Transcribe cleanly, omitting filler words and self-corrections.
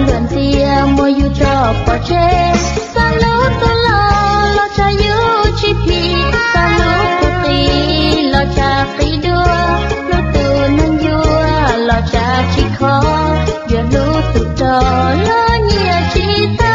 lượn tia mua yu cho bỏ chê sa lú tu lo cha yu chi pi sa lú tu ti lo cha ti đua lú tu nâng yu lo cha chi khó giờ lú tu cho lo nhia chi ta